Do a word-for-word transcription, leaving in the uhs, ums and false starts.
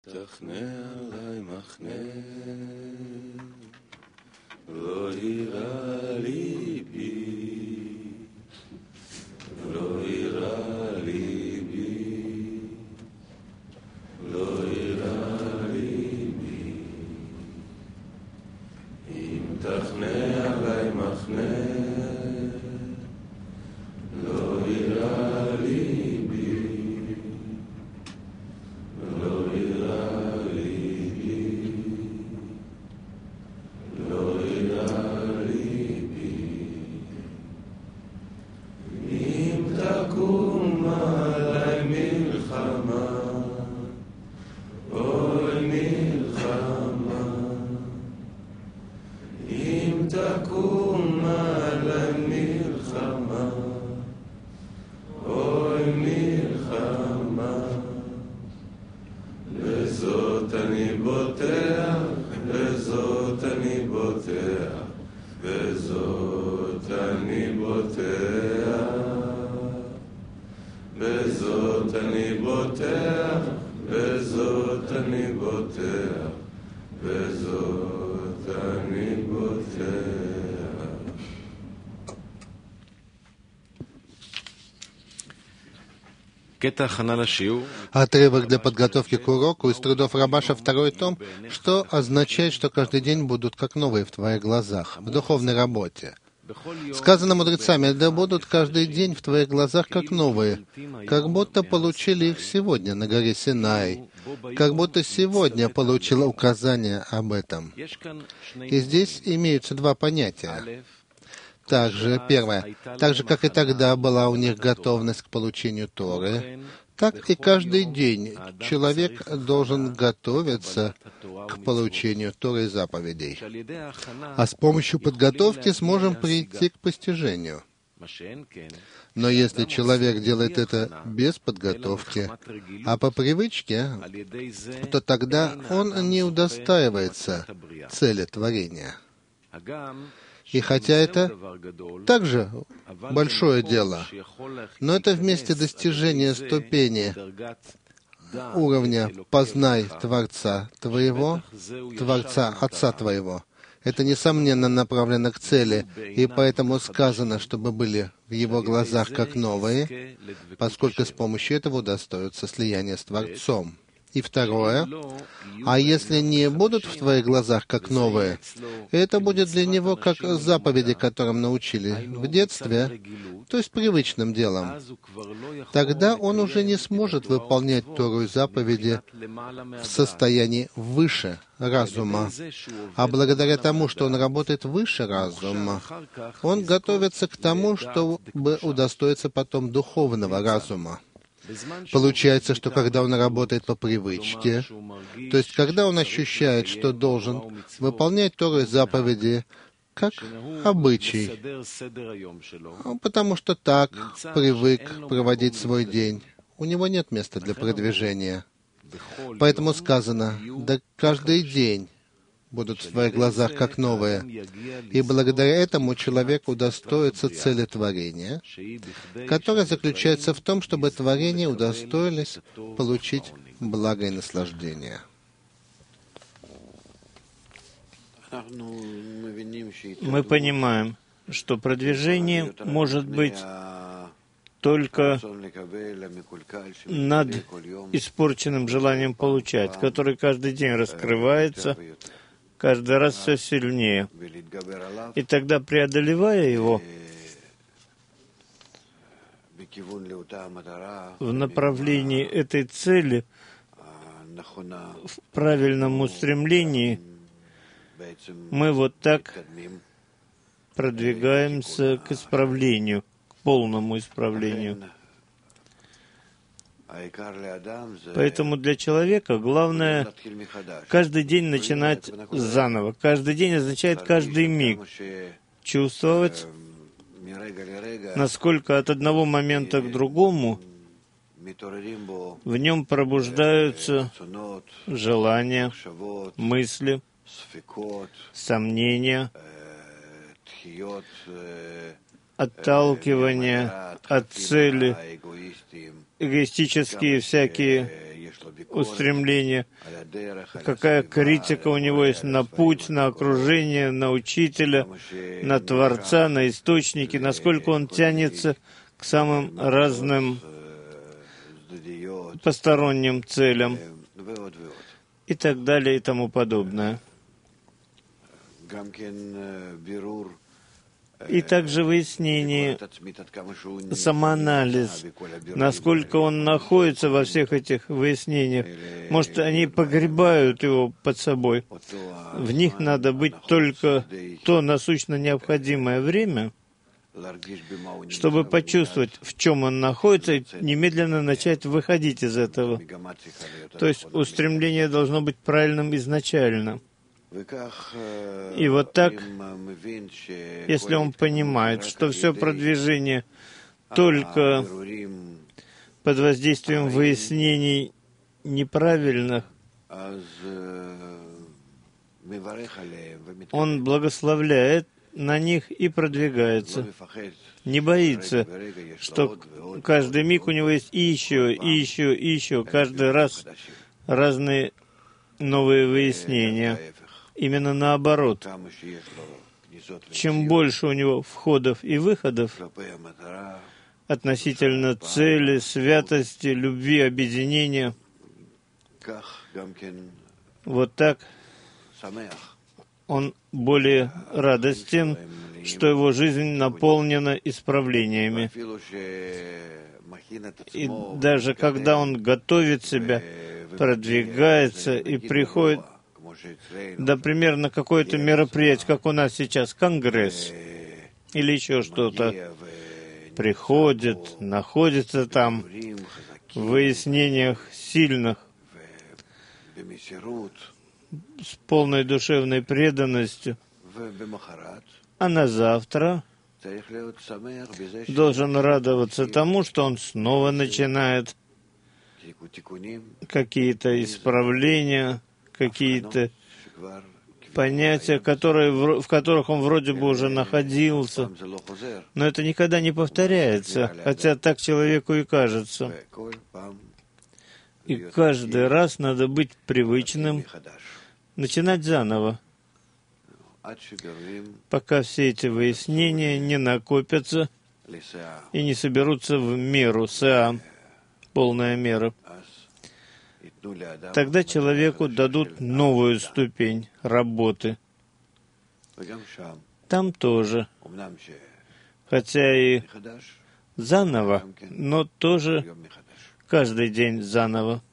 תכנה עלי מחנה, לא יירא ליבי, לא יירא ליבי, לא יירא ליבי, אם תכנה עלי מחנה, לא יירא ליבי, לא יירא ליבי, לא יירא ליבי, אם תקום עלי מלחמה, אוי מלחמה, אם תקום עלי מלחמה, אוי מלחמה, לזאת אני בוטח, לזאת אני בוטח, בזאת אני בוטח, בזאת אני בוטח, בזאת אני בוטח, בזאת אני בוטח. Отрывок для подготовки к уроку из трудов Рабаша, второй том, что означает, что каждый день будут как новые в твоих глазах, в духовной работе. Сказано мудрецами, да будут каждый день в твоих глазах как новые, как будто получили их сегодня на горе Синай, как будто сегодня получил указание об этом. И здесь имеются два понятия. Также, первое, так же, как и тогда была у них готовность к получению Торы, так и каждый день человек должен готовиться к получению Торы и заповедей. А с помощью подготовки сможем прийти к постижению. Но если человек делает это без подготовки, а по привычке, то тогда он не удостаивается цели творения. И хотя это также большое дело, но это вместе достижения ступени уровня «познай Творца твоего», «Творца Отца твоего». Это, несомненно, направлено к цели, и поэтому сказано, чтобы были в его глазах как новые, поскольку с помощью этого удостоятся слияния с Творцом. И второе, а если не будут в твоих глазах как новые, это будет для него как заповеди, которым научили в детстве, то есть привычным делом. Тогда он уже не сможет выполнять Тору и заповеди в состоянии выше разума. А благодаря тому, что он работает выше разума, он готовится к тому, чтобы удостоиться потом духовного разума. Получается, что когда он работает по привычке, то есть когда он ощущает, что должен выполнять Тору и заповеди как обычай, потому что так привык проводить свой день, у него нет места для продвижения. Поэтому сказано, да каждый день будут в твоих глазах как новые. И благодаря этому человек удостоится цели творения, которая заключается в том, чтобы творения удостоились получить благо и наслаждение. Мы понимаем, что продвижение может быть только над испорченным желанием получать, который каждый день раскрывается, каждый раз все сильнее. И тогда, преодолевая его в направлении этой цели, в правильном устремлении, мы вот так продвигаемся к исправлению, к полному исправлению. Поэтому для человека главное каждый день начинать заново. Каждый день означает каждый миг. Чувствовать, насколько от одного момента к другому в нем пробуждаются желания, мысли, сомнения, отталкивание от цели, эгоистические всякие устремления, какая критика у него есть на путь, на окружение, на учителя, на Творца, на источники, насколько он тянется к самым разным посторонним целям и так далее и тому подобное. И также выяснение, самоанализ, насколько он находится во всех этих выяснениях. Может, они погребают его под собой. В них надо быть только то насущно необходимое время, чтобы почувствовать, в чем он находится, и немедленно начать выходить из этого. То есть устремление должно быть правильным изначально. И вот так, если он понимает, что все продвижение только под воздействием выяснений неправильных, он благословляет на них и продвигается. Не боится, что каждый миг у него есть и еще, и еще, и еще, каждый раз разные новые выяснения. Именно наоборот. Чем больше у него входов и выходов относительно цели, святости, любви, объединения, вот так он более радостен, что его жизнь наполнена исправлениями. И даже когда он готовит себя, продвигается и приходит, например, на какое-то мероприятие, как у нас сейчас, конгресс или еще что-то, приходит, находится там в выяснениях сильных, с полной душевной преданностью, а на завтра должен радоваться тому, что он снова начинает какие-то исправления, какие-то понятия, которые, в которых он вроде бы уже находился, но это никогда не повторяется, хотя так человеку и кажется. И каждый раз надо быть привычным, начинать заново, пока все эти выяснения не накопятся и не соберутся в меру, сеа, полная мера. Тогда человеку дадут новую ступень работы. Там тоже, хотя и заново, но тоже каждый день заново.